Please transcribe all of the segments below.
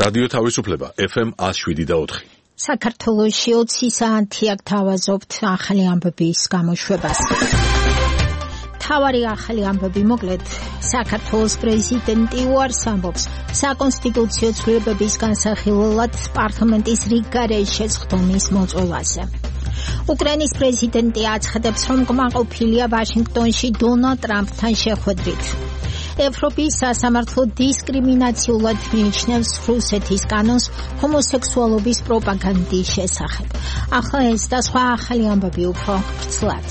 რადიო თავისუფლება FM 107.4. საქართველოში 20 საათი გთავაზობთ ახალი ამბების გამოშვებას. თავარი ახალი ამბები მოკლედ. საქართველოს პრეზიდენტი უარს ამბობს საკონსტიტუციო ცვლილებების განსახილველად პარლამენტის რიგ გარეშე შეცდომის მოწვევაზე. უკრაინის პრეზიდენტი აცხადებს, რომ კმაყოფილია ვაშინგტონში დონალდ ტრამპთან შეხვედრით. ევროპის სასამართლო დისკრიმინაციულად მიიჩნევს რუსეთის კანონს ჰომოსექსუალობის პროპაგანდის შესახებ. ახლა ეს და სხვა ახალი ამბები უფრო ვრცლად.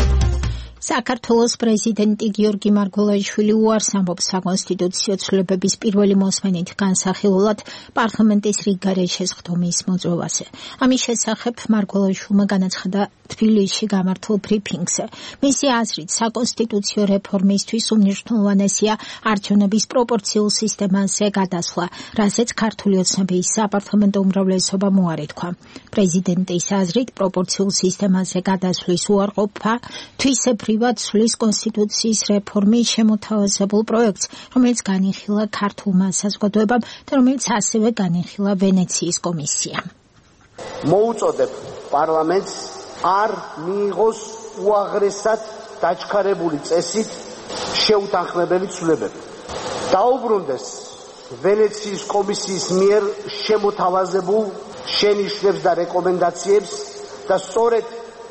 საქართველოს პრეზიდენტი გიორგი მარგველაშვილი უარს ამბობს საკონსტიტუციო ცვლილებების პირველი მოსმენით განსახილველად პარლამენტის რიგ გარეშე შეცდომის მოწვევაზე. ამის შესახებ მარგველაშვილმა განაცხადა თბილისში გამართულ ბრიფინგზე. მისი აზრით, საკონსტიტუციო რეფორმისთვის უმნიშვნელოვანესია არჩევნების პროპორციულ სისტემაზე გადასვლა, რასაც ქართული ოცნების საპარლამენტო უმრავლესობა უარი თქვა. პრეზიდენტის აზრით, პროპორციულ სისტემაზე გადასვლის უარყოფა თვისებრივად ცვლის კონსტიტუციის რეფორმის შემოთავაზებულ პროექტს, რომელიც განიხილა ქართულმა საზოგადოებამ და რომელიც ასევე განიხილა ვენეციის კომისიამ. მოუწოდებ პარლამენტს არ მიიღოს უაღრესად დაჩქარებული წესით შეუთანხმებელი ცვლილებები. დაუბრუნდეს ვენეციის კომისიის მიერ შემოთავაზებულ შენიშვნებს და რეკომენდაციებს და სწორედ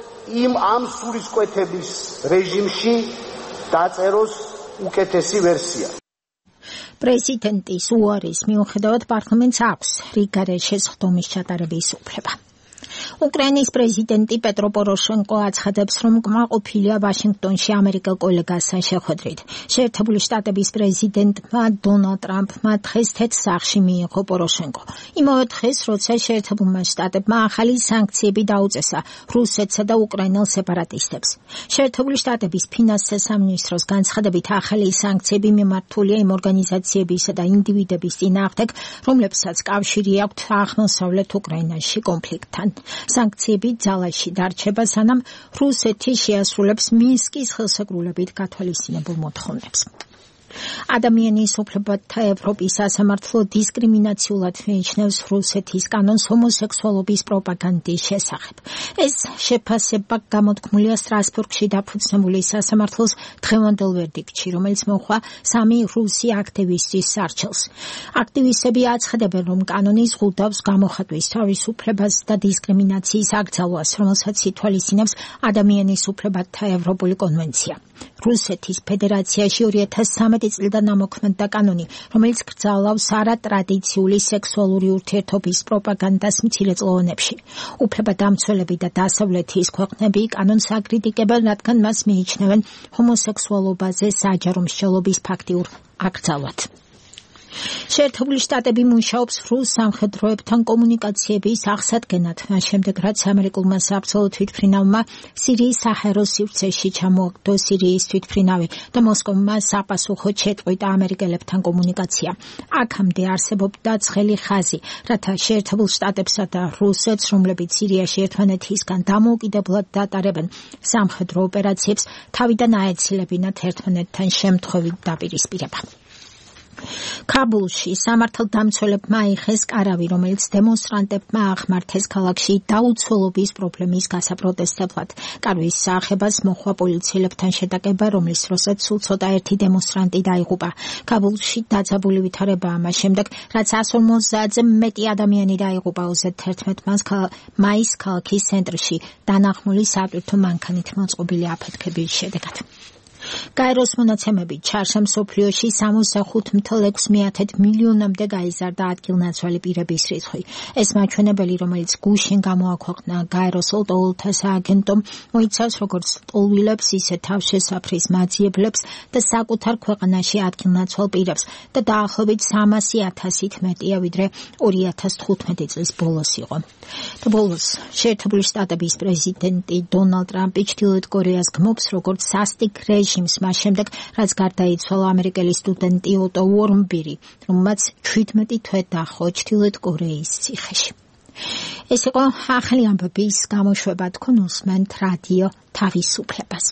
ამ სულისკვეთების რეჟიმში დაწეროს უკეთესი ვერსია. პრეზიდენტის უარის მიუხედავად პარლამენტს აქვს რიგ გარეშე შეცდომის ჩატარების უფლება. უკრაინის პრეზიდენტი პეტრო პოროშენკო აცხადებს, რომ კმაყოფილია ვაშინგტონში ამერიკელ კოლეგასთან შეხვედრით. შეერთებული შტატების პრეზიდენტმა დონალდ ტრამპმა დღეს თეთრ სახლში მიიღო პოროშენკო. იმავე დღეს, როცა შეერთებულმა შტატებმა ახალი სანქციები დაუწესა რუსეთსა და უკრაინელ სეპარატისტებს. შეერთებული შტატების ფინანსთა სამინისტროს განცხადებით, ახალი სანქციები მიმართულია იმ ორგანიზაციებისა და ინდივიდების წინააღმდეგ, რომლებსაც კავშირი აქვთ აღმოსავლეთ უკრაინაში კონფლიქტთან. სანქციები ძალაში დარჩება, სანამ რუსეთი შეასრულებს მინსკის ხელსაკრულებით გათვალისწინებულ მოთხოვნებს. ადამიანის უფლებათა ევროპის სასამართლო დისკრიმინაციულად მიიჩნევს რუსეთის კანონს ჰომოსექსუალობის პროპაგანდის შესახებ. ეს შეფასება გამოთქმულია სტრასბურგში დაფუძნებული სასამართლოს დღევანდელ ვერდიქტში, რომელიც მოჰყვა 3 რუსი აქტივისტის სარჩელს. აქტივისტები აცხადებენ, რომ კანონი ზღუდავს გამოხატვის თავისუფლებას და დისკრიმინაციის აკრძალვას, რომელსაც ითვალისწინებს ადამიანის უფლებათა ევროპული კონვენცია. რუსეთის ფედერაციაში 2013 წლიდან ამოქმედდა კანონი, რომელიც გრძალავს არატრადიციული სექსუალური ურთიერთობის პროპაგანდას მცირეწლოვანებში. უფლებადამცველები და დასავლეთის ქვეყნები კანონს აკრიტიკებენ, რადგან მას მიიჩნევენ ჰომოსექსუალობაზე საჯარო მსჯელობის ფაქტიურ აკრძალვად. შეერთებული შტატები მუშაობს რუს სამხედროებთან კომუნიკაციების აღსადგენად, მას შემდეგ რაც ამერიკულმა საბრძოლო თვითმფრინავმა სირიის საჰაერო სივრცეში ჩამოაგდო სირიის თვითმფრინავი და მოსკოვმა საპასუხოდ შეწყვიტა ამერიკელებთან კომუნიკაცია. აქამდე არსებობდა ცხელი ხაზი, რათა შეერთებულ შტატებსა და რუსეთს, რომლებიც სირიაში ერთმანეთისგან დამოუკიდებლად დატარებენ სამხედრო ოპერაციებს, თავიდან აეცილებინათ ერთმანეთთან შემთხვევით დაპირისპირება. ქაბულში სამართალდამცველებმა აიხეს კარავი, რომელიც დემონსტრანტებმა აღმართეს ქალაქში დაუცველობის პრობლემის გასაპროტესტებლად. კარვის საახებას მოჰყვა პოლიციელებთან შეტაკება, რომლის დროსაც სულ ცოტა ერთი დემონსტრანტი დაიღუპა. ქაბულში დაძაბული ვითარება ამას შემდეგ, რაც 150-ზე მეტი ადამიანი დაიღუპა 31 მაისს ქალაქის ცენტრში დანახმული სატვირთო მანქანით მოწყობილი აფეთქების შედეგად. გაეროს მონაცემებით ჩარშა მსოფლიოში 65.6 მილიონამდე გაიზარდა ადგილნაცვალი პირების რიცხვი. ეს მაჩვენებელი, რომელიც გუშინ გამოაქვეყნა გაეროს ლტოლვილთა სააგენტომ, მოიცავს როგორც ლტოლვილებს, ისე თავშესაფრის მაძიებლებს და საკუთარ ქვეყანაში ადგილნაცვალ პირებს და დაახლოებით 300,000-ით მეტია, ვიდრე 2015 წლის ბოლოს იყო. ბოლოს შეერთებული შტატების პრეზიდენტი დონალდ ტრამპი ჩრდილოეთ კორეას გმობს როგორც სასტიკ რეჟიმს, მას შემდეგ, რაც გარდაიცვალა ამერიკელი სტუდენტი ოტო უორმბირი, რომელმაც 17 თვე დაჰყო ჩრდილოეთ კორეის ციხეში. ეს იყო ახალი ამბების გამოშვება, თქვენ უსმენთ რადიო თავისუფლებას.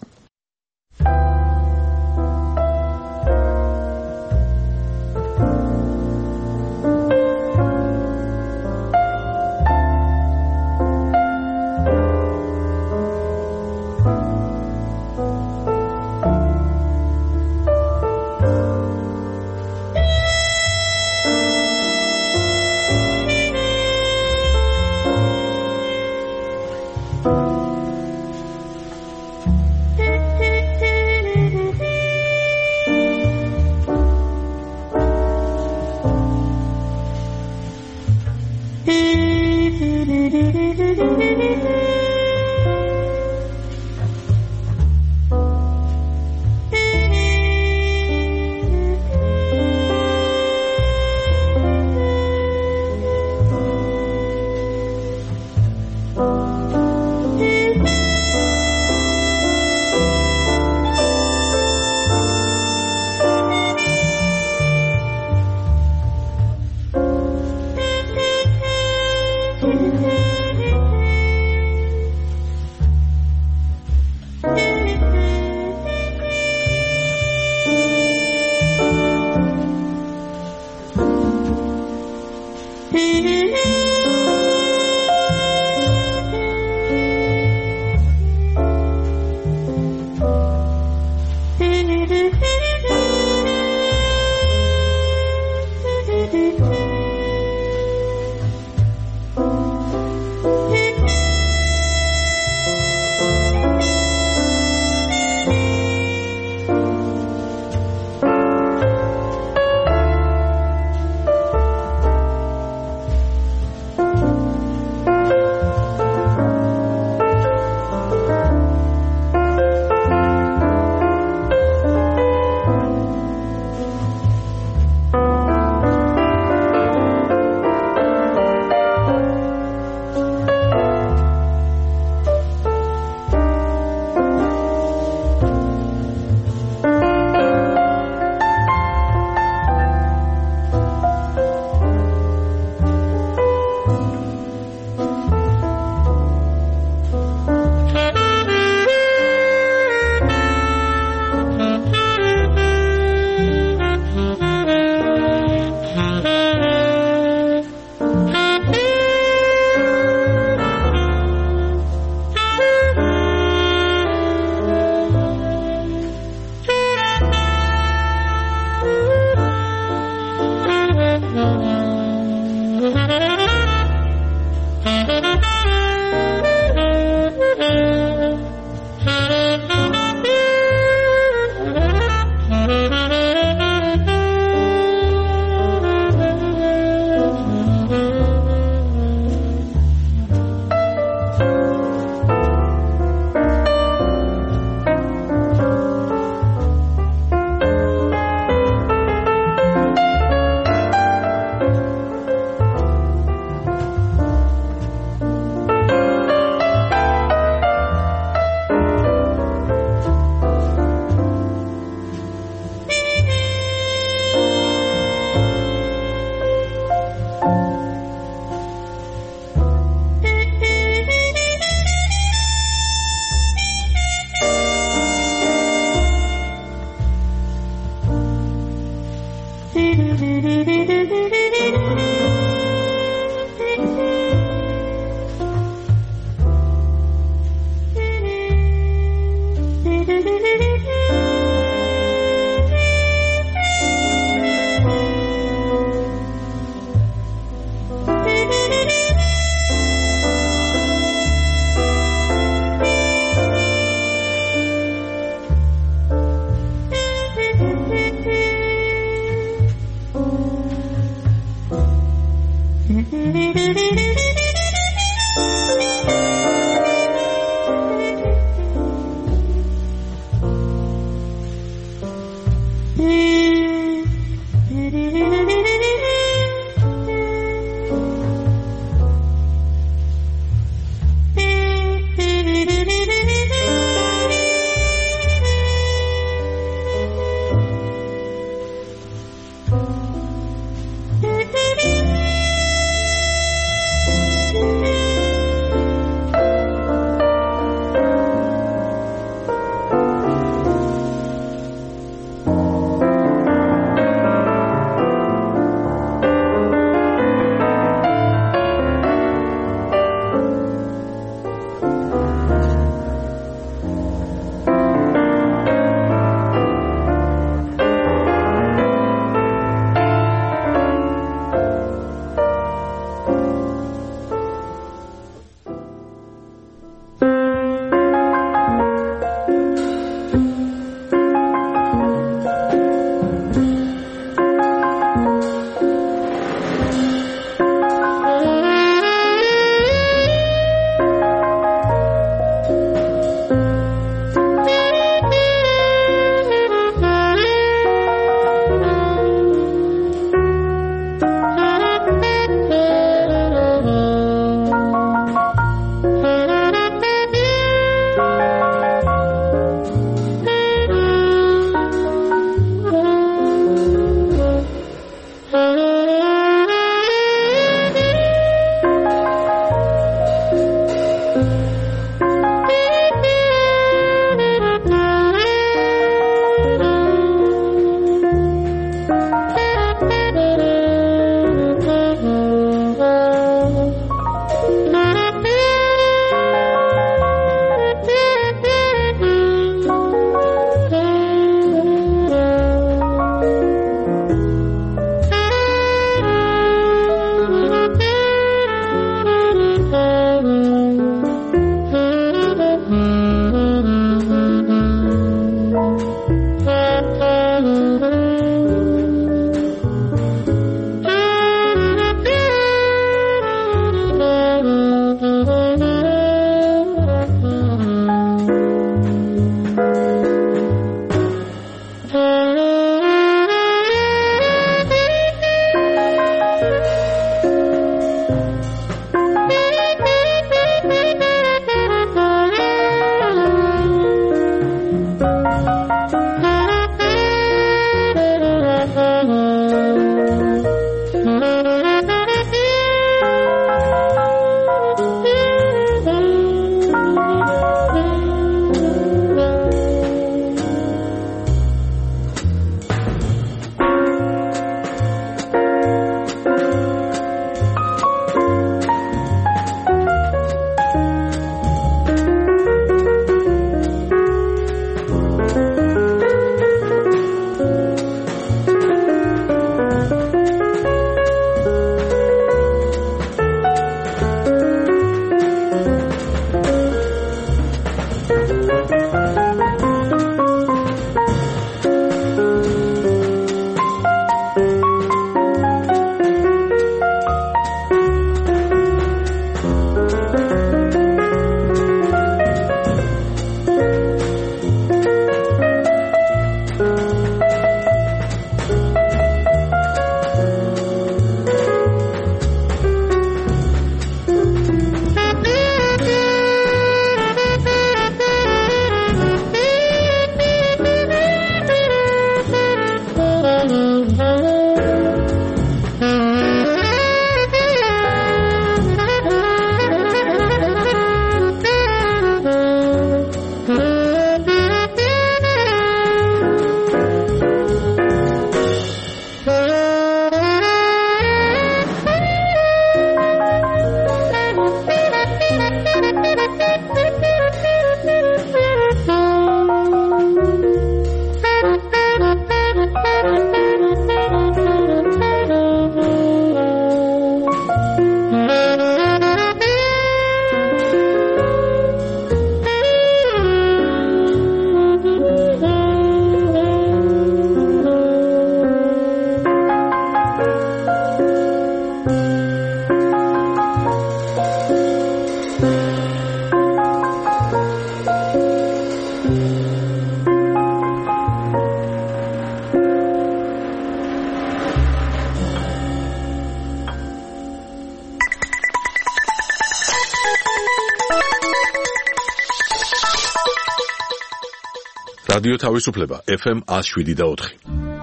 რადიო თავისუფლება FM 107.4.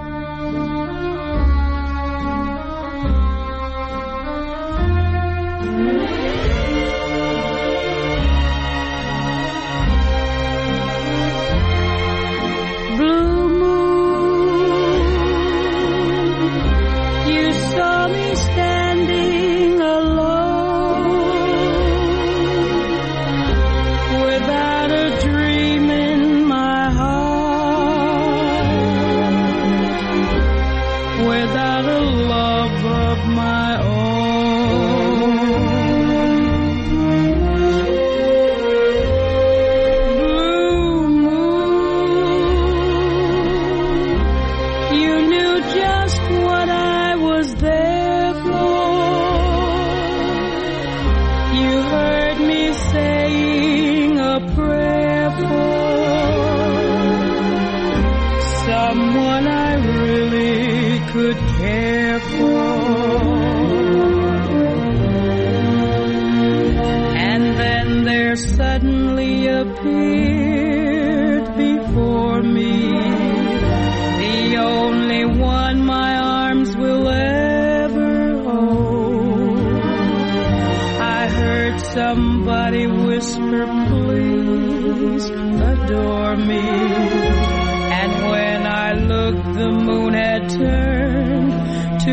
Somebody whisper, please adore me. And when I looked, the moon had turned to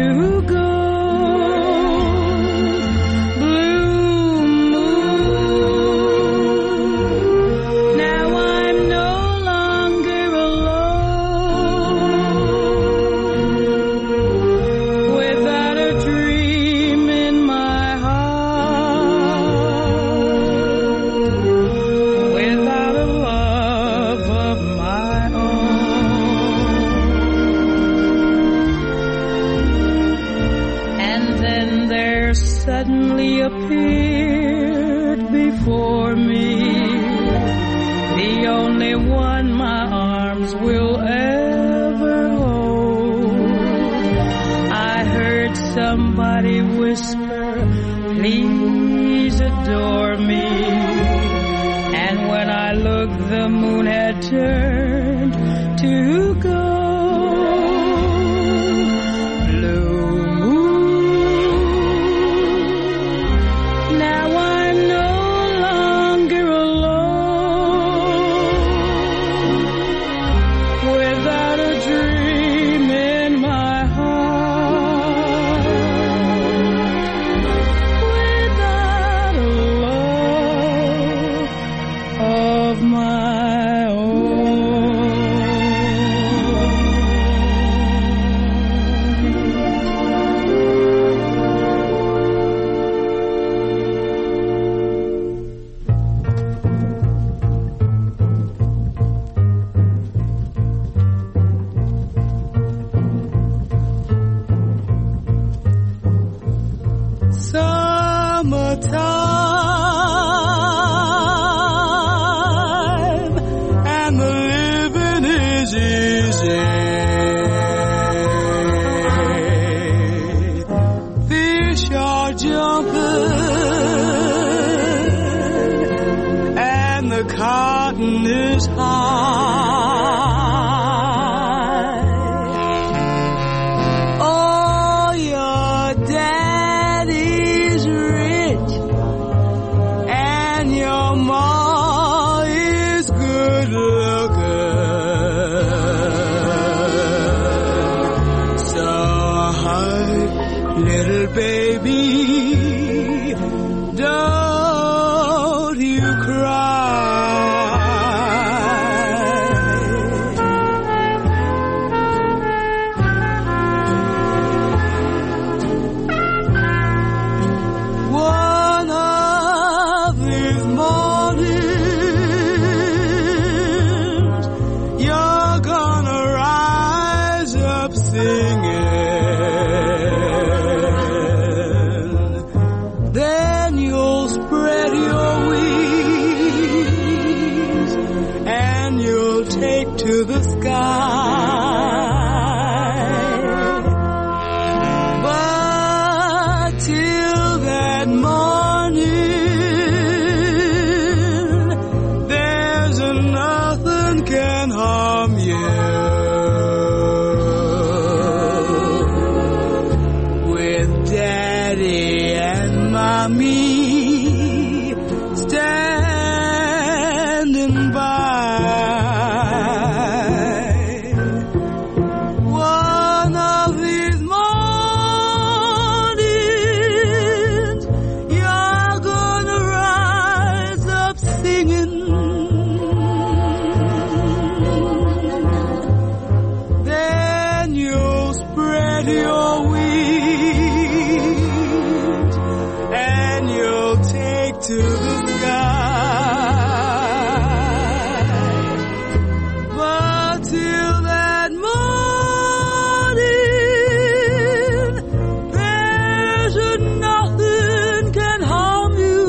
gold. Blue moon, now I'm no longer alone. Without a dream in my suddenly appeared before me, the only one my arms will ever hold. I heard somebody whisper, please adore me. And when I looked, the moon had turned to gold. Summertime and the living is easy. Fish are jumping and the cotton is high. Oh, your daddy's rich and your ma is good looking. So hush, little baby, don't you cry. One of these mornings, you're gonna rise up singing. Then you'll spread your wings and you'll take to the sky. But till that morning, there's nothing can harm from you. With Daddy and Mommy standing by. One of these mornings, you're gonna rise up singing. Then you'll spread your wings and you'll take to the sky. But till that morning, there's nothing can harm you.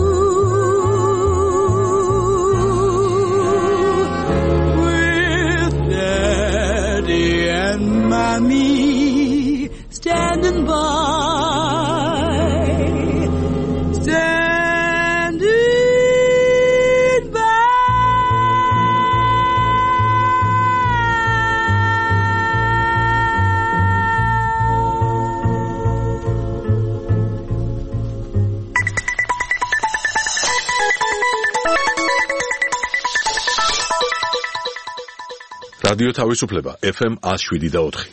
With Daddy and Mommy standing by. Standing by. რადიო თავისუფლება FM 107.4.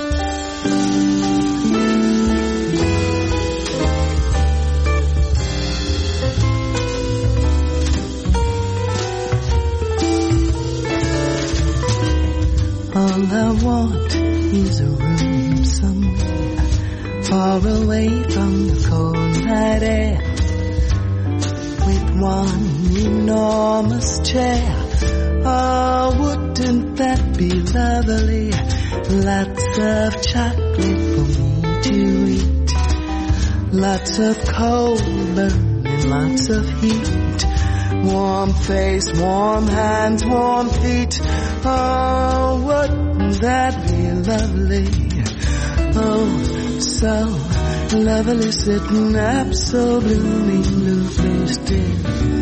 All I want is a room somewhere far away from the cold night air, with one enormous chair. Oh, wouldn't that be lovely? Lots of chocolate for me to eat, lots of coal burning, lots of heat, warm face, warm hands, warm feet. Oh, wouldn't that be lovely? Oh, so lovely, sitting absolutely still.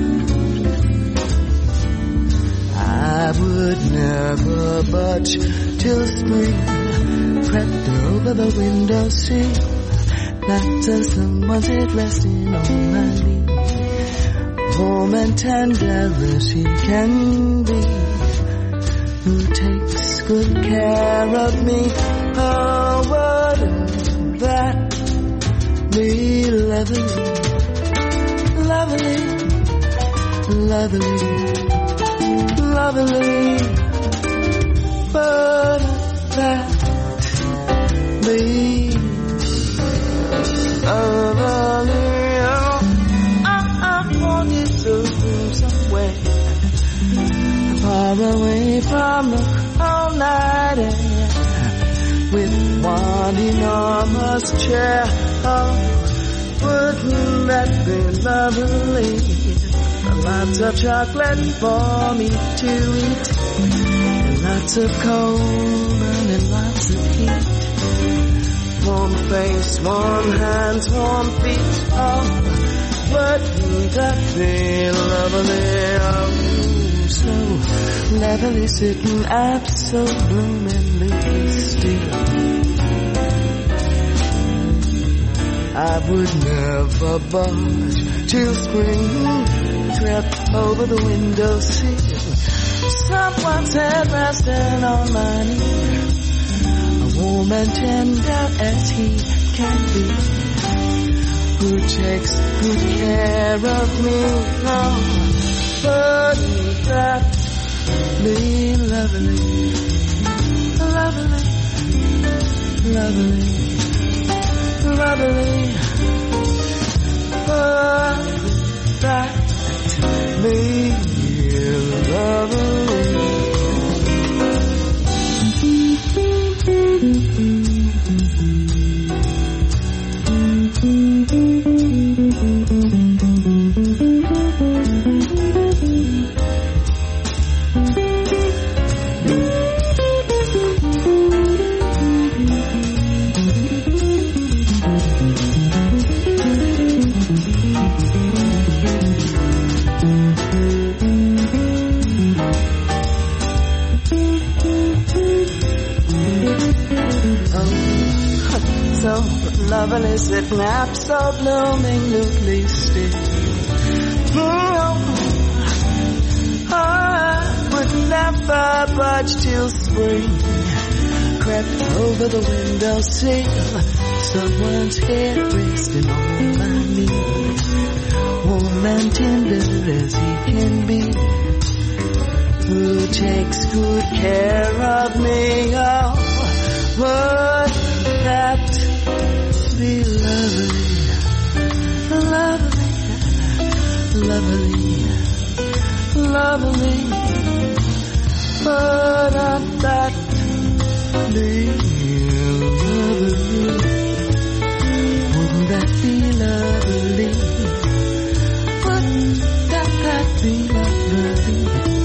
I would never budge till spring crept over the windowsill, not till someone's head resting on my knee, warm and tender as he can be, who takes good care of me. Oh, wouldn't that be lovely, lovely, lovely, lovely? Wouldn't that be lovely? I want you to go somewhere far away from the cold night air, with one enormous chair. Oh, wouldn't that be lovely? Lots of chocolate for me to eat, and lots of coal burning, lots of heat, warm face, warm hands, warm feet. Oh, wouldn't that be lovely? Oh, so lovely, sitting absolutely still. I would never budge till spring crept over the windowsill, someone's head resting on my knee, warm and tender as he can be, who takes good care of me. Oh, wouldn't that be lovely, lovely, lovely, lovely? Wouldn't that be lovely? so lovely, sitting up so bloomingly still. I would never budge till spring crept over the windowsill. Someone's head resting on my knee, warm and tender as he can be, who takes good care of me. Oh, would that be lovely, would that be lovely, wouldn't that be lovely, wouldn't that be lovely.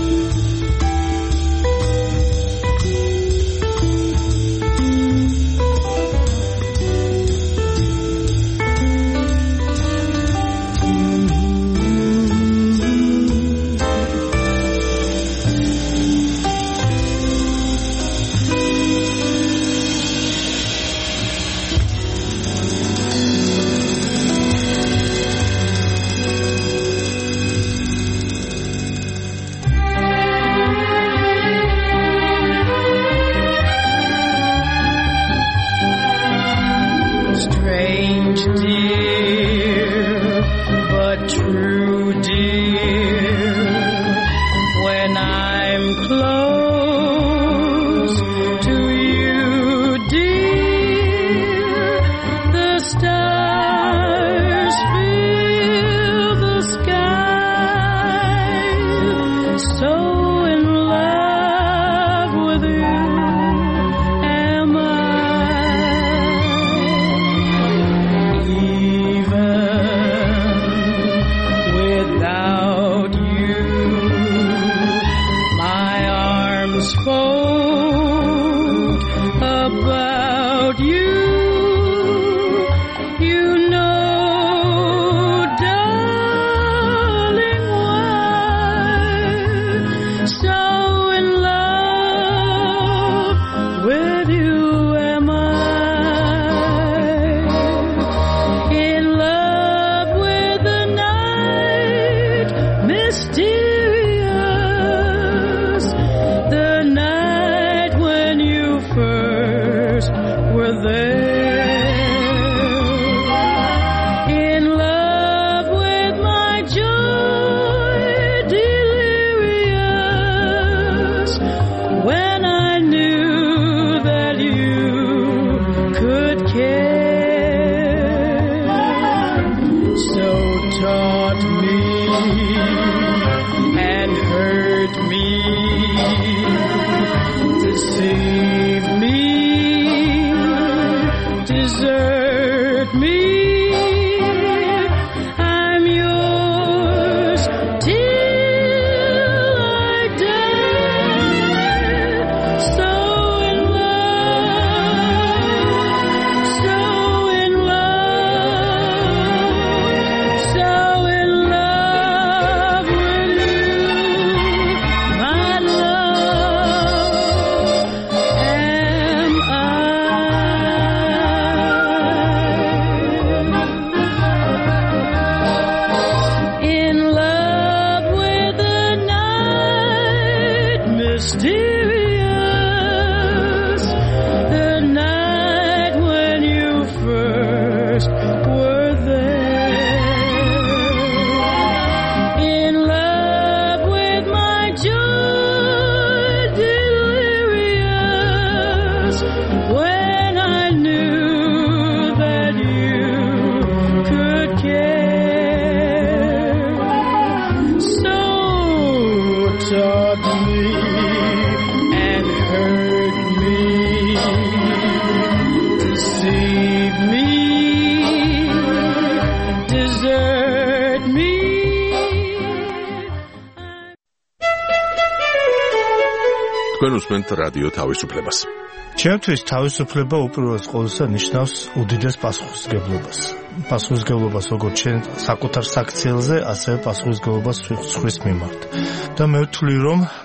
თქვენ უსმენთ რადიო თავისუფლებას. ჩემთვის თავისუფლება უპირველეს ყოვლისა ნიშნავს უდიდეს პასუხისმგებლობას. Პასუხისმგებლობას როგორც ჩვენ საკუთარ საქციელზე, ასევე პასუხისმგებლობას სხვის მიმართ. და მე ვთვლი, რომ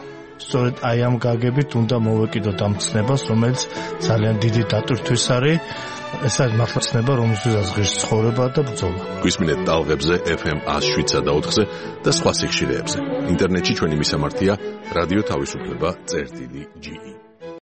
სწორედ აი ამ გაგებით უნდა მოვეკიდოთ ამ ცნებას, რომელიც ძალიან დიდი დატვირთვის არის. ეს არის მართლა ცნება, რომელსაც ღირს ცხოვრება და ბრძოლა. გვისმინეთ ტალღებზე FM 107.4-ზე და სხვა სიხშირეებზე. ინტერნეტში ჩვენი მისამართია რადიო თავისუფლება.ge